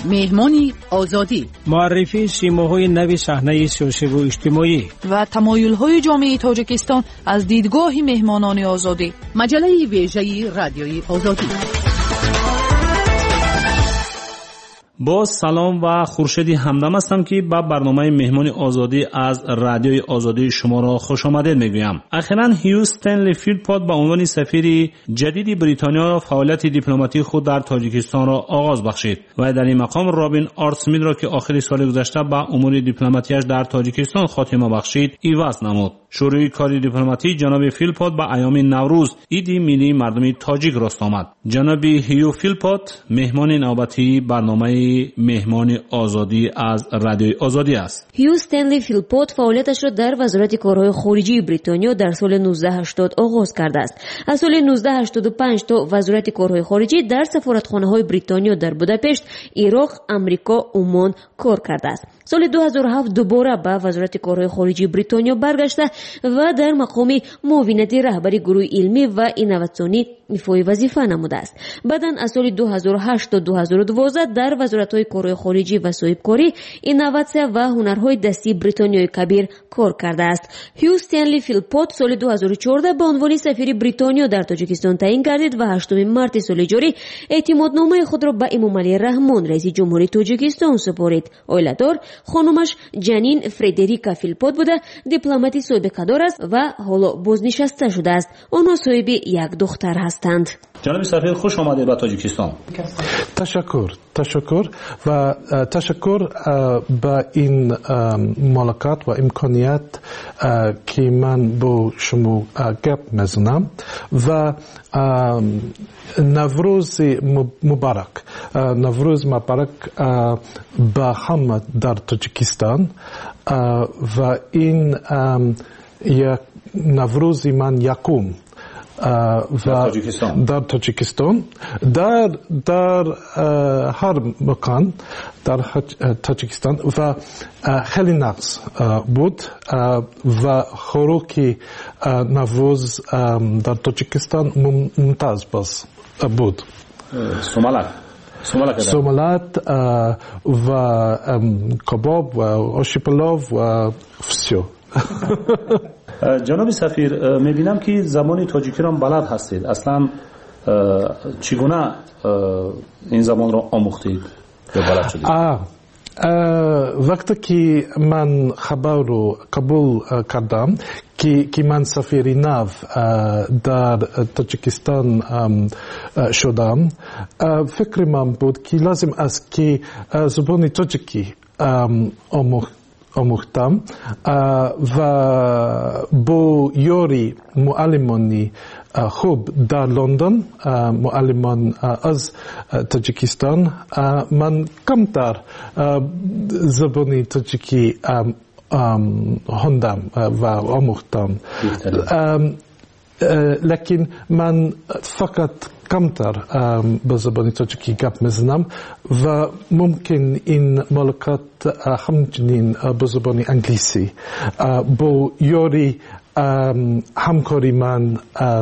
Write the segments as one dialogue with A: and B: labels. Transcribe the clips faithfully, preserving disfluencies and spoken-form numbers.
A: مهمانی آزادی،
B: معرفی سیماهای نوی صحنه سیاسی و اجتماعی
C: و تمایل‌های جامعه تاجیکستان از دیدگاه مهمانان آزادی.
A: مجله ویژه رادیوی آزادی.
D: با سلام و خورشیدی همدم هستم که با برنامه مهمان آزادی از رادیوی آزادی شما را خوش آمدید میگویم. اخیراً هیو استنلی فیلپوت با عنوان سفیر جدید بریتانیا فعالیت دیپلماتیک خود در تاجیکستان را آغاز بخشید و در این مقام رابین آرتسمیت را که آخر سال گذشته با امور دیپلماتیش در تاجیکستان خاتمه بخشید عوض نمود. شروع کار دیپلماتی جناب فیلپوت با ایام نوروز عید ملی مردم تاجیک راست آمد. جناب هیو فیلپوت مهمان نوبتی برنامه مهمان آزادی از رادیوی آزادی است.
E: هیو استنلی فیلپوت فعالیتش را در وزارت کارهای خارجی بریتانیا در سال نوزده هشتاد آغاز کرده است. از سال نوزده هشتاد و پنج تا وزارت کارهای خارجی در سفارتخانه‌های بریتانیا در بوداپشت، عراق، آمریکا، عمان کار کرده است. سال دو هزار و هفت دوباره به وزارت کارهای خارجی بریتانیا برگشته و در مقام معاونت رهبری گروه علمی و اینواسیونی ایفای وظیفه نموده است. بعداً از سال دو هزار و هشت تا دو هزار و دوازده در وزارت‌های کارهای خارجی و صاحبکاری، اینواسیون و هنرهای دستی بریتانیای کبیر کار کرده است. هیو استنلی فیلپوت سال دو هزار و چهارده به عنوان سفیر بریتانیا در تاجیکستان تعیین گردید و هشتم مارس سال جاری اعتمادنامه خود را به امامعلی رحمان رئیس جمهوری تاجیکستان سپارید. اویلادار خانمش جنین فردریکا فیلپوت بوده، دیپلماتی سابقه‌دار است و حالا بازنشسته شده است. آنها صاحب یک دختر هستند.
D: جناب سفیر خوش آمدید به تاجیکستان.
F: تشکر تشکر و تشکر به این ملاقات و امکانیت که من با شما گپ میزنم و نوروز مبارک نوروز مبارک به همه در تاجیکستان و این یک نوروز من یکم و در تاجیکستان در در هر مکان در تاجیکستان و خیلی نقص بود و خوراک نوروز در تاجیکستان ممتاز بود.
D: سومالک
F: سومالات و کباب و آش پلو و فسیو.
D: جناب سفیر می‌بینم که زبان تاجیکی را بلد هستید. اصلا چگونه این زبان را آموختید یا بلد شدید؟
F: وقتی که من خبر رو قبول کردم که که من سفیر نو در تاجیکستان شدم، فکر من بود که لازم است که زبان تاجیکی آموخت آموختم و با یاری معلمانی خوب در لندن، معلمان از تاجیکستان، من کمتر زبان تاجیکی خوندم و آموختم. لکن من فقط کمتر به زبان تاجیکی گپ میزنم و ممکن این ملاقات همچنین به زبان انگلیسی با یاری همکاری من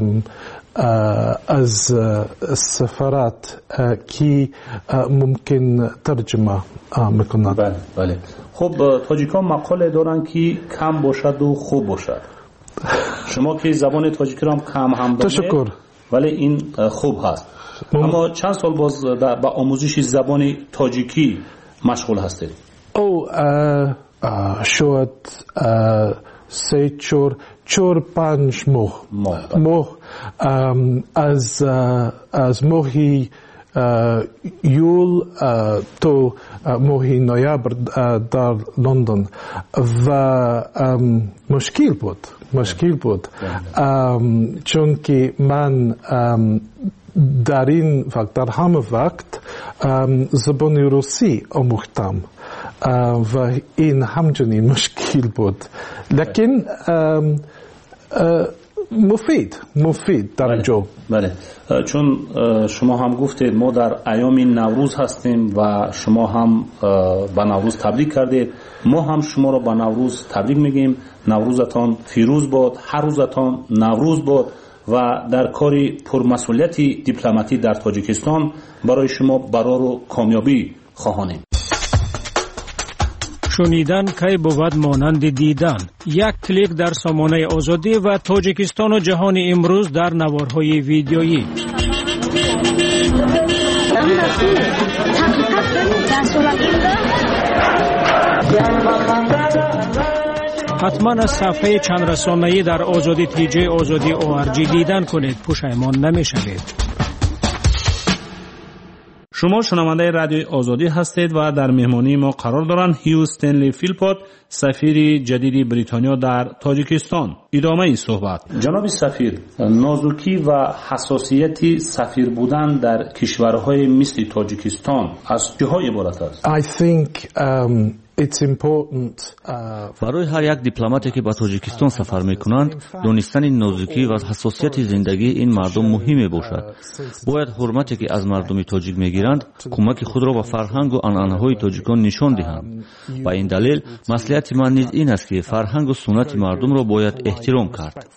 F: از سفارت که ممکن ترجمه میکنند.
D: بله بله. خب تاجیکان مقاله دارن که کم باشد و خوب باشد. شما که زبان تاجیکی را کم هم دارید،
F: تشکر،
D: ولی این خوب هست. اما چند سال باز با آموزش زبان تاجیکی مشغول هستید؟
F: او شاید سه چور چور پنج ماه ماه از از ماهی یول تو ماهی نوامبر در لندن و مشکل بود مشکل بود چون که من در این وقت در همه وقت زبان روسی آموختم و این همچنین مشکل بود، لکن مفید مفید در اینجا.
D: بله، چون شما هم گفتید ما در ایام نوروز هستیم و شما هم به نوروز تبریک کردید، ما هم شما را به نوروز تبریک میگیم. نوروزتان فیروز باد، هر روزتان نوروز باد و در کاری پرمسئولیتی دیپلماتی در تاجیکستان برای شما برای کامیابی خواهانیم.
B: شنیدن کی بود مانند دیدن. یک کلیک در سامانه آزادی و تاجیکستان و جهان امروز در نوارهای ویدیویی. حتما از صفحه چند رسانه‌ای در آزادی تی جی آزادی او آر جی دیدن کنید، پشیمان نمی‌شوید.
D: شما شنونده رادیوی آزادی هستید و در مهمانی ما قرار دارند هیو استنلی فیلپوت، سفیر جدید بریتانیا در تاجیکستان. ادامه صحبت. جناب سفیر، نازکی و حساسیت سفیر بودن در کشورهای مثل تاجیکستان از چه های عبارت است؟
F: I think um, it's important uh,
G: برای هر یک دیپلماتی که به تاجیکستان سفر میکنند دانستن نازکی و حساسیت زندگی این مردم مهم باشد. باید حرمتی که از مردم تاجیک میگیرند کمک خود را به فرهنگ و عنعنه‌های تاجیکان نشان دهند. و این دلیل مصلحت من نیز این است که فرهنگ و سنت مردم را باید احترام کرد.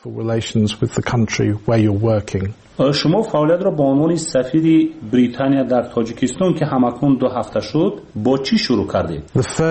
D: شما فعالیت را به عنوان سفیر بریتانیا در تاجیکستان که همکنون دو هفته شد با چی شروع کردید؟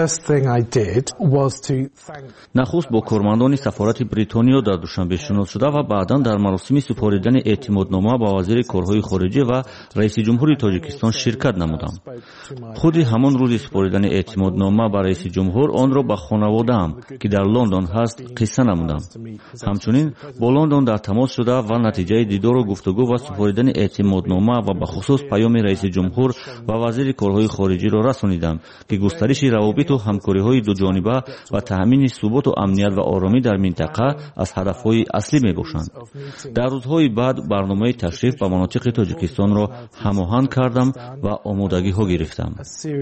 G: نخست با کارمندان سفارت بریتانیا در دوشنبه شناس شده و بعدا در مراسم سپاریدن اعتمادنامه با وزیر کارهای خارجه و رئیس جمهور تاجیکستان شرکت نمودم. خود همان روز سپاریدن اعتمادنامه با رئیس جمهور آن را به خانواده‌ام که در لندن هست قصه نمودم. همچنین با لندن در تماس شده و نتیجه دیدار و گفتگو و سپاریدن اعتمادنامه و به خصوص پیام رئیس جمهور و وزیر کارهای خارجه را رسانیدم که گسترش روابط و همکاری‌های دو جانبه و تامین ثبات و امنیت و آرامی در منطقه از هدف‌های اصلی می‌باشند. در روزهای بعد برنامه تشریف به مناطق تاجیکستان را هماهنگ کردم و آمادگی‌ها گرفتم.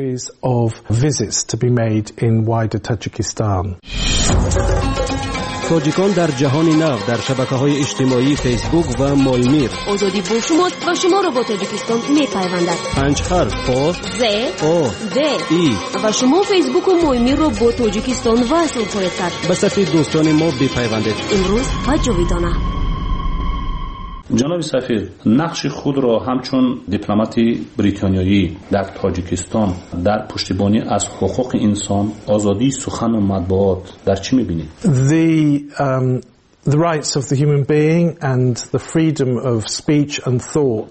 H: تاجیکان در جهان نو در شبکه‌های اجتماعی فیسبوک و مالمیر.
E: آزادی با شماست و شما را با تاجیکستان می‌پیوندد.
H: پنج حرف پا
E: ز
H: او
E: د
H: ای
E: و شما فیسبوک و مالمیر را با تاجیکستان وصل خواهید کرد.
H: به صفحه دوستان ما بپیوندید.
E: امروز و جاویدانه.
D: جناب سفیر، نقش خود را همچون دیپلمات بریتانیایی در تاجیکستان در پشتیبانی از حقوق انسان، آزادی سخن و مطبوعات در چی می‌بینید؟
F: The um, the rights of the human being and the freedom of speech and thought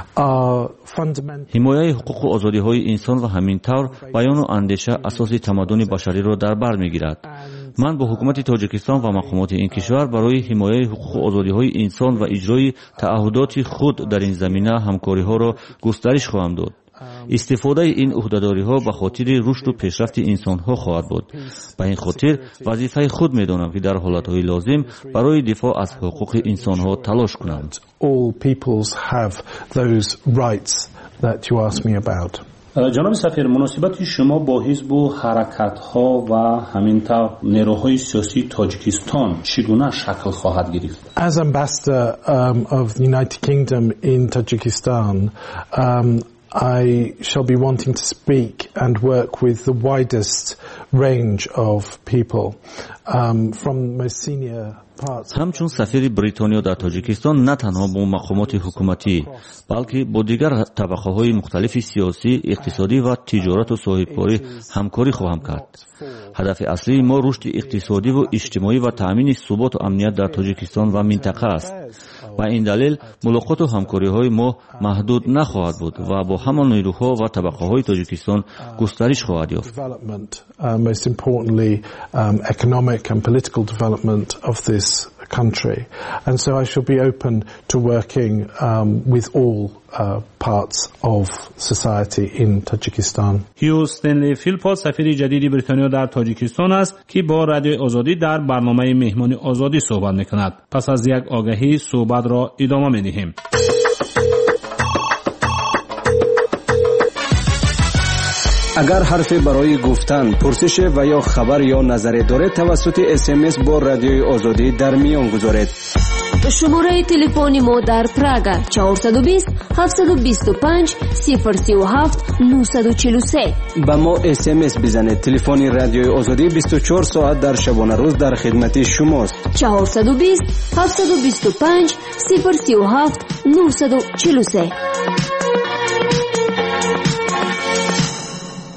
F: are fundamental.
G: حمایت حقوق و آزادی‌های انسان و همینطور بیان و اندیشه اساس تمدن بشری را در بر می‌گیرد. من با حکومت تاجیکستان و مقامات این کشور برای حمایت حقوق و آزادی‌های انسان و اجرای تعهدات خود در این زمینه همکاری‌ها را گسترش خواهم داد. استفاده این عهده‌داری‌ها به خاطر رشد و پیشرفت انسان‌ها خواهد بود. به این خاطر وظیفه خود می‌دانم که در حالت‌های لازم برای دفاع از حقوق انسان‌ها تلاش کنم.
F: All peoples have those rights that you asked me about.
D: جناب سفیر، مناسبت شما با حزب و حرکت‌ها و همینطور نیروهای سیاسی تاجیکستان چگونه شکل خواهد گرفت؟
F: As ambassador um, of the United Kingdom in Tajikistan, um, I shall be wanting to speak and work with the widest range of people um, from most senior parts.
G: همچون سفیر بریتانیا در تاجیکستان نه تنها با مقامات حکومتی بلکه با دیگر طبقه‌های مختلف سیاسی، اقتصادی و تجارت و صاحبکاری همکاری خواهم کرد. هدف اصلی ما رشد اقتصادی و اجتماعی و تأمین ثبات و امنیت در تاجیکستان و منطقه است. و این دلیل ملاقات و همکاری‌های ما محدود نخواهد بود و با همان نیروها و طبقه‌های تاجیکستان گسترش خواهد یافت.
F: Most importantly, um, economic and political development of this country, and so I shall be open to working um, with all uh, parts of society in Tajikistan.
D: هیو استنلی فیلپوت، سفیر جدید بریتانیا در تاجیکستان است که با رادیو آزادی در برنامه مهمانی آزادی صحبت می‌کند. پس از یک آگهی صحبت را ادامه می‌دهیم.
H: اگر حرفی برای گفتن، پرسش و یا خبر یا نظری دارید توسط اس ام اس با رادیوی آزادی در میان گذارید.
E: شماره تلفن ما در پراگ چهارصد و بیست هفتصد و بیست و پنج صفر سی و هفت نهصد و چهل و سه.
H: با ما اس ام اس بزنید. تلفن رادیوی آزادی بیست و چهار ساعت در شبانه روز در خدمت شماست.
E: چهارصد و بیست هفتصد و بیست و پنج صفر سی و هفت نهصد و چهل و سه.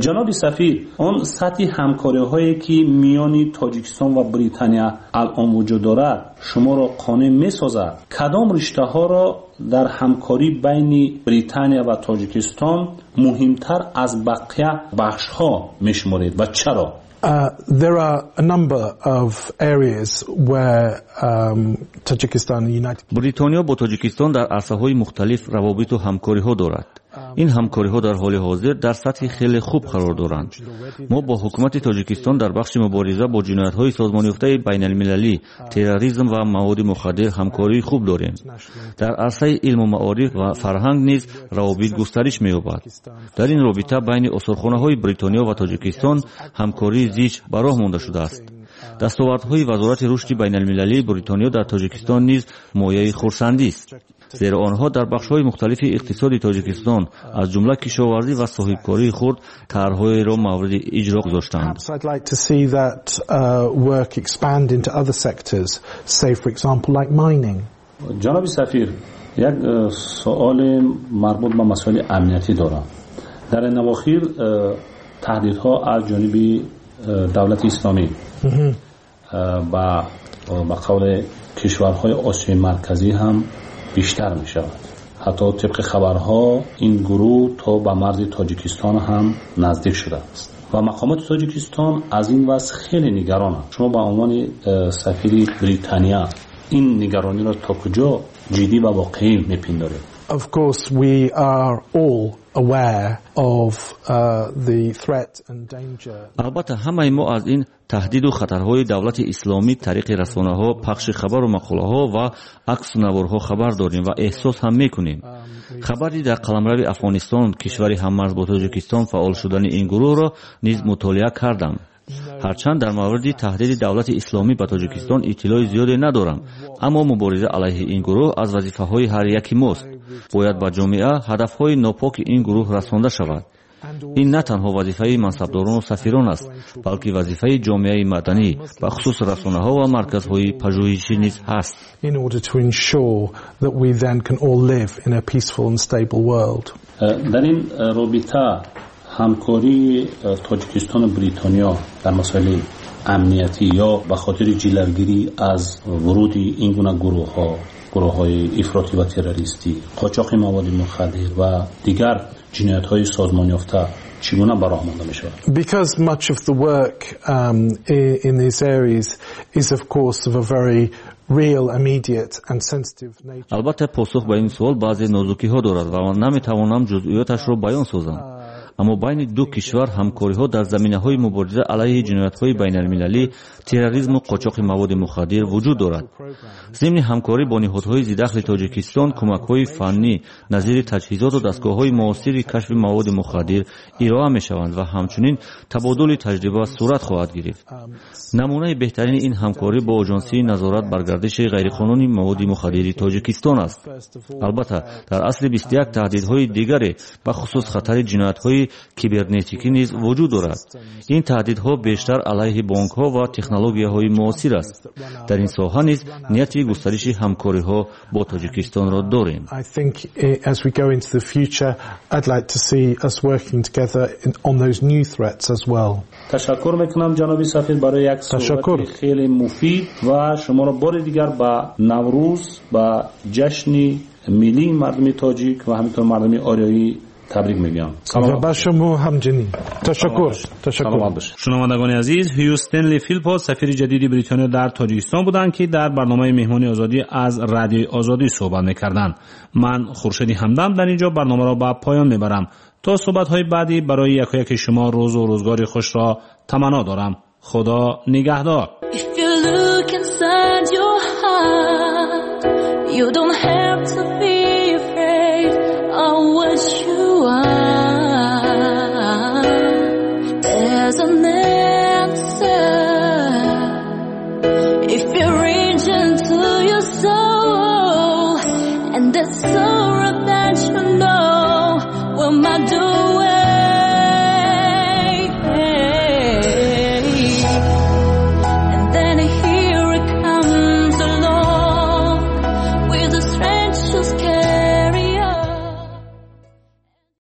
D: جناب سفیر، آن سطح همکاری هایی که میان تاجیکستان و بریتانیا الان وجود دارد شما را قانع می‌سازد؟ کدام رشته ها را در همکاری بین بریتانیا و تاجیکستان مهمتر از بقیه بخش ها می‌شمارید و چرا؟
F: Uh, there are a number of areas where um, Tajikistan and United
G: بریتانیا با تاجیکستان در عرصه‌های مختلف روابط و همکاری‌ها دارد. این همکاری‌ها در حال حاضر در سطح خیلی خوب قرار دارند. ما با حکومت تاجیکستان در بخش مبارزه با جنایت‌های سازمان یافته بین‌المللی، تروریسم و مواد مخدر همکاری خوب داریم. در عرصه علم و معارف و فرهنگ نیز روابط گسترش می‌یابد. در این رابطه بین استخوان‌های بریتانیا و تاجیکستان همکاری زیچ به راه مانده شده است. دستاوردهای وزارت رشد بین‌المللی بریتانیا در تاجیکستان نیز مایه خرسندی است. زیرا آنها در بخش‌های مختلف اقتصاد تاجیکستان از جمله کشاورزی و صاحبکاری خرد طرح‌های را مورد اجرا گذاشتند.
F: I'd like to see that uh, work expand into other sectors, say for example like mining.
D: جناب سفیر، یک سوال مربوط به مسائل امنیتی دارم. در این اواخر تهدیدها از جانب دولت اسلامی و به قول کشورهای آسیای مرکزی هم بیشتر می شود. حتی طبق خبرها این گروه تا به مرز تاجیکستان هم نزدیک شده است و مقامات تاجیکستان از این وضع خیلی نگرانند. شما به عنوان سفیر بریتانیا این نگرانی را تا کجا جدی و واقعی میپندارید؟
F: Of course we are all aware of uh, the threat and danger.
G: البته همه ما از این تهدید و خطرهای دولت اسلامی طریق رسانه‌ها، پخش خبر و مقاله‌ها و عکس و نوارها خبر داریم و احساس هم می‌کنیم. خبری در قلمرو افغانستان، کشوری هممرز با تاجیکستان، فعال شدن این گروه را نیز مطالعه کردم. هرچند در مورد تهدید دولت اسلامی به تاجیکستان اطلاع زیادی ندارم، اما مبارزه علیه این گروه از وظیفه‌های هر یکی ماست. باید به جامعه هدف‌های ناپاک این گروه رسانده شود. این نه تنها وظیفه منصبداران و سفیران است، بلکه وظیفه جامعه مدنی و خصوص رسانه‌ها و مرکزهای پژوهشی نیز است.
F: In order to ensure that we then can all live in a peaceful and stable world.
D: در این رابطه همکاری تاجیکستان و بریتانیا در مسائل امنیتی یا به خاطر جلوگیری از ورود این گونه گروه‌ها، گروه‌های افراطی و تروریستی، قاچاق مواد مخدر و دیگر جنایت‌های سازمان یافته چگونه برآمده می‌شود؟
F: Because much of the work um, in these areas is of course of a very real, immediate and sensitive nature.
G: البته پاسخ به این سوال بعضی نازکی‌ها دارد و من نمی‌توانم جزئیاتش را بیان سازم. اما بین دو کشور همکاری‌ها در زمینه‌های مبارزه علیه جنایت‌های بین‌المللی، تروریسم و قاچاق مواد مخدر وجود دارد. ضمن همکاری با نهادهای ذی‌دخل تاجیکستان کمک‌های فنی نظیر تجهیزات و دستگاه‌های معاصر کشف مواد مخدر ارائه می‌شوند و همچنین تبادل تجربه صورت خواهد گرفت. نمونه بهترین این همکاری با آژانسی نظارت بر گردش غیرقانونی مواد مخدر تاجیکستان است. البته در اصل بیست و یک تهدیدهای دیگری به خصوص خطر جنایت‌های کیبرنتیکی نیز وجود دارد. این تهدیدها بیشتر علیه بانک‌ها و تکنولوژی‌های معاصر است. در این ساحه نیز نیت گسترش همکاری‌ها با تاجیکستان را داریم.
F: I think as we go into the future I'd like to see us working together on those new threats as well.
D: تشکر میکنم جناب سفیر برای یک صحبت خیلی مفید و شما را بار دیگر با نوروز و جشن ملی مردم تاجیک و همینطور مردم آریایی تبریک میگم.
F: سلام بر شما همچنین. تشکر. تشکر.
D: شنوندگان عزیز، هیو استنلی فیلپوت سفیر جدید بریتانیا در تاجیکستان بودند که در برنامه مهمانی آزادی از رادیوی آزادی صحبت می‌کردند. من خورشید همدم در اینجا برنامه را به پایان میبرم. تا صحبت‌های بعدی برای یکایک شما روز و روزگاری خوش را تمنا دارم. خدا نگهدار.